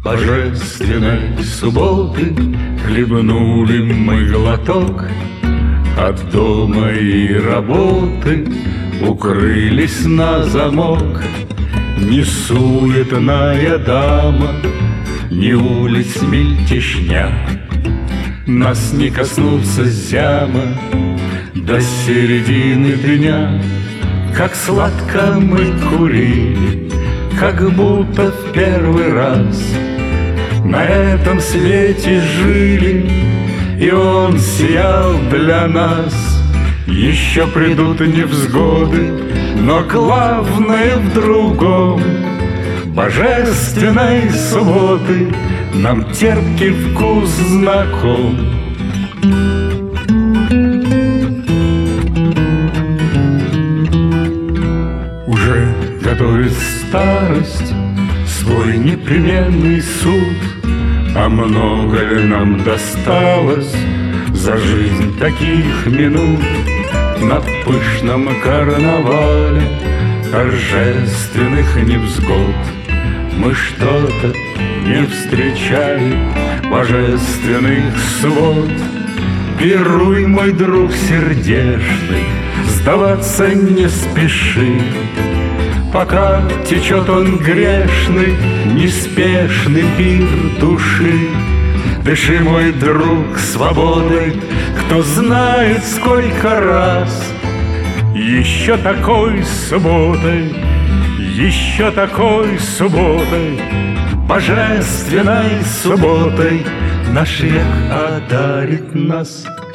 Божественной субботы хлебнули мы глоток, от дома и работы укрылись на замок. Ни суетная дама, ни улиц мельтешня нас не коснутся зяма до середины дня. Как сладко мы курили, как будто в первый раз на этом свете жили, и он сиял для нас. Еще придут невзгоды, но главное в другом. Божественной субботы нам терпкий вкус знаком. Уже готовит старость свой непременный суд. А много ли нам досталось за жизнь таких минут? На пышном карнавале торжественных невзгод мы что-то не встречали, божественных свод. Пируй, мой друг сердечный, сдаваться не спеши, пока течет он грешный, неспешный пир души. Дыши, мой друг, свободой, кто знает сколько раз. Еще такой субботой, еще такой субботой, божественной субботой наш век одарит нас.